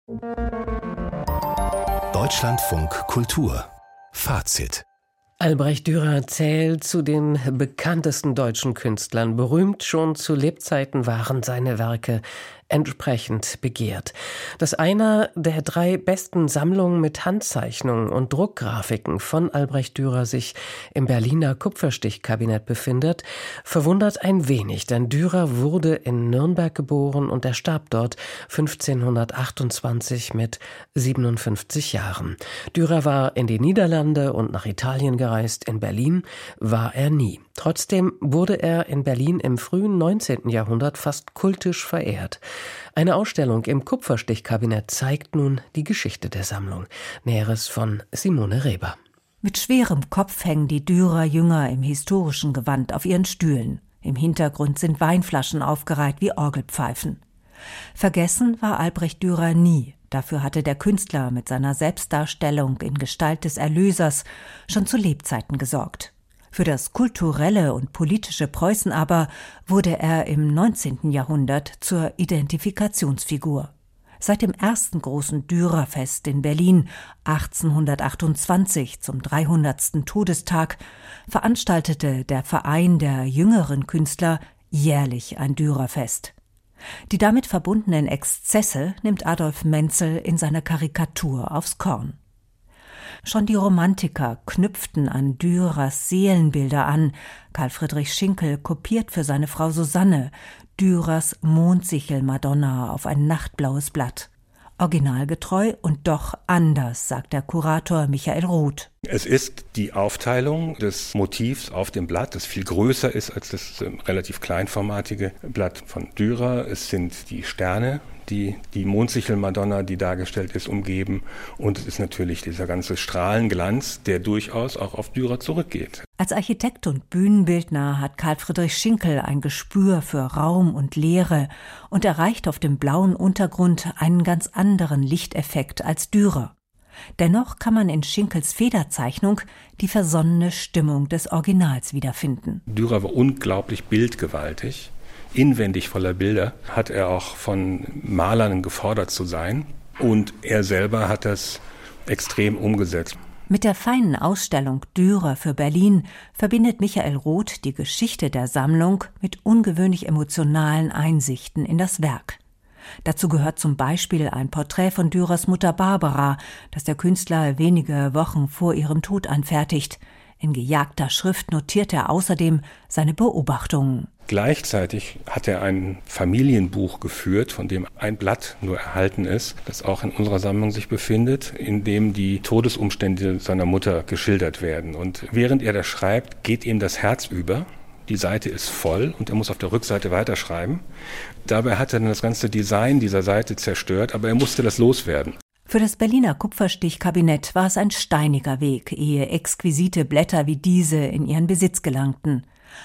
Deutschlandfunk Kultur Fazit. Albrecht Dürer zählt zu den bekanntesten deutschen Künstlern. Berühmt schon zu Lebzeiten waren seine Werke entsprechend begehrt. Dass einer der 3 besten Sammlungen mit Handzeichnungen und Druckgrafiken von Albrecht Dürer sich im Berliner Kupferstichkabinett befindet, verwundert ein wenig, denn Dürer wurde in Nürnberg geboren und er starb dort 1528 mit 57 Jahren. Dürer war in die Niederlande und nach Italien gereist, in Berlin war er nie. Trotzdem wurde er in Berlin im frühen 19. Jahrhundert fast kultisch verehrt. Eine Ausstellung im Kupferstichkabinett zeigt nun die Geschichte der Sammlung. Näheres von Simone Reber. Mit schwerem Kopf hängen die Dürer-Jünger im historischen Gewand auf ihren Stühlen. Im Hintergrund sind Weinflaschen aufgereiht wie Orgelpfeifen. Vergessen war Albrecht Dürer nie. Dafür hatte der Künstler mit seiner Selbstdarstellung in Gestalt des Erlösers schon zu Lebzeiten gesorgt. Für das kulturelle und politische Preußen aber wurde er im 19. Jahrhundert zur Identifikationsfigur. Seit dem ersten großen Dürerfest in Berlin 1828 zum 300. Todestag veranstaltete der Verein der jüngeren Künstler jährlich ein Dürerfest. Die damit verbundenen Exzesse nimmt Adolf Menzel in seiner Karikatur aufs Korn. Schon die Romantiker knüpften an Dürers Seelenbilder an. Karl Friedrich Schinkel kopiert für seine Frau Susanne Dürers Mondsichel-Madonna auf ein nachtblaues Blatt. Originalgetreu und doch anders, sagt der Kurator Michael Roth. Es ist die Aufteilung des Motivs auf dem Blatt, das viel größer ist als das relativ kleinformatige Blatt von Dürer. Es sind die Sterne, die Mondsichel-Madonna, die dargestellt ist, umgeben. Und es ist natürlich dieser ganze Strahlenglanz, der durchaus auch auf Dürer zurückgeht. Als Architekt und Bühnenbildner hat Karl Friedrich Schinkel ein Gespür für Raum und Leere und erreicht auf dem blauen Untergrund einen ganz anderen Lichteffekt als Dürer. Dennoch kann man in Schinkels Federzeichnung die versonnene Stimmung des Originals wiederfinden. Dürer war unglaublich bildgewaltig. Inwendig voller Bilder hat er auch von Malern gefordert zu sein. Und er selber hat das extrem umgesetzt. Mit der feinen Ausstellung Dürer für Berlin verbindet Michael Roth die Geschichte der Sammlung mit ungewöhnlich emotionalen Einsichten in das Werk. Dazu gehört zum Beispiel ein Porträt von Dürers Mutter Barbara, das der Künstler wenige Wochen vor ihrem Tod anfertigt. In gejagter Schrift notiert er außerdem seine Beobachtungen. Gleichzeitig hat er ein Familienbuch geführt, von dem ein Blatt nur erhalten ist, das auch in unserer Sammlung sich befindet, in dem die Todesumstände seiner Mutter geschildert werden. Und während er das schreibt, geht ihm das Herz über. Die Seite ist voll und er muss auf der Rückseite weiterschreiben. Dabei hat er dann das ganze Design dieser Seite zerstört, aber er musste das loswerden. Für das Berliner Kupferstichkabinett war es ein steiniger Weg, ehe exquisite Blätter wie diese in ihren Besitz gelangten.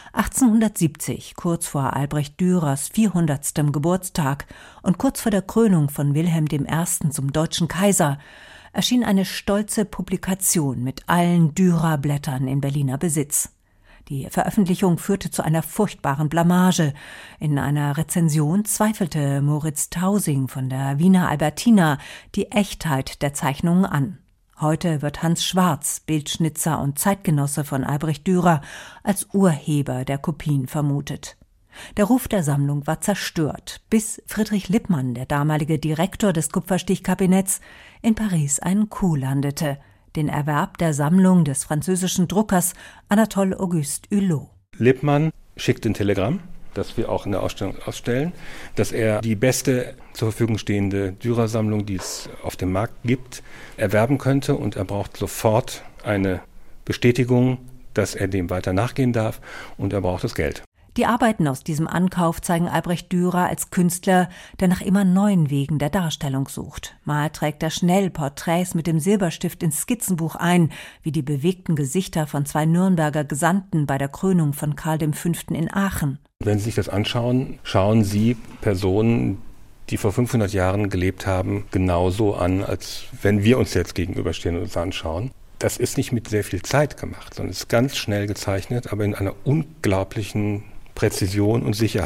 1870, kurz vor Albrecht Dürers 400. Geburtstag und kurz vor der Krönung von Wilhelm I. zum deutschen Kaiser, erschien eine stolze Publikation mit allen Dürer-Blättern in Berliner Besitz. Die Veröffentlichung führte zu einer furchtbaren Blamage. In einer Rezension zweifelte Moritz Tausing von der Wiener Albertina die Echtheit der Zeichnungen an. Heute wird Hans Schwarz, Bildschnitzer und Zeitgenosse von Albrecht Dürer, als Urheber der Kopien vermutet. Der Ruf der Sammlung war zerstört, bis Friedrich Lippmann, der damalige Direktor des Kupferstichkabinetts, in Paris einen Coup landete: den Erwerb der Sammlung des französischen Druckers Anatole Auguste Hulot. Lippmann schickt ein Telegramm, das wir auch in der Ausstellung ausstellen, dass er die beste zur Verfügung stehende Dürer-Sammlung, die es auf dem Markt gibt, erwerben könnte, und er braucht sofort eine Bestätigung, dass er dem weiter nachgehen darf, und er braucht das Geld. Die Arbeiten aus diesem Ankauf zeigen Albrecht Dürer als Künstler, der nach immer neuen Wegen der Darstellung sucht. Mal trägt er schnell Porträts mit dem Silberstift ins Skizzenbuch ein, wie die bewegten Gesichter von 2 Nürnberger Gesandten bei der Krönung von Karl V. in Aachen. Wenn Sie sich das anschauen, schauen Sie Personen, die vor 500 Jahren gelebt haben, genauso an, als wenn wir uns jetzt gegenüberstehen und uns anschauen. Das ist nicht mit sehr viel Zeit gemacht, sondern es ist ganz schnell gezeichnet, aber in einer unglaublichen Präzision und Sicherheit.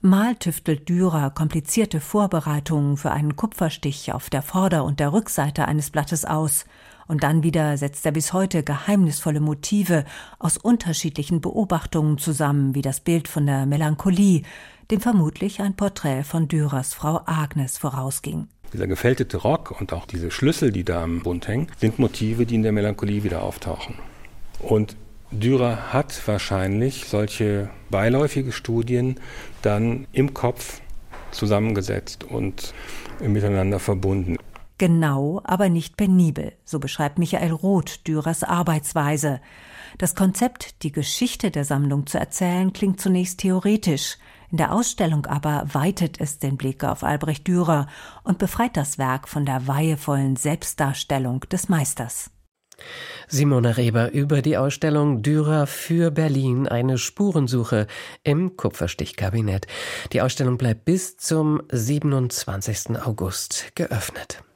Mal tüftelt Dürer komplizierte Vorbereitungen für einen Kupferstich auf der Vorder- und der Rückseite eines Blattes aus. Und dann wieder setzt er bis heute geheimnisvolle Motive aus unterschiedlichen Beobachtungen zusammen, wie das Bild von der Melancholie, dem vermutlich ein Porträt von Dürers Frau Agnes vorausging. Dieser gefältete Rock und auch diese Schlüssel, die da am Bund hängen, sind Motive, die in der Melancholie wieder auftauchen. Und Dürer hat wahrscheinlich solche beiläufige Studien dann im Kopf zusammengesetzt und miteinander verbunden. Genau, aber nicht penibel, so beschreibt Michael Roth Dürers Arbeitsweise. Das Konzept, die Geschichte der Sammlung zu erzählen, klingt zunächst theoretisch. In der Ausstellung aber weitet es den Blick auf Albrecht Dürer und befreit das Werk von der weihevollen Selbstdarstellung des Meisters. Simone Reber über die Ausstellung Dürer für Berlin, eine Spurensuche im Kupferstichkabinett. Die Ausstellung bleibt bis zum 27. August geöffnet.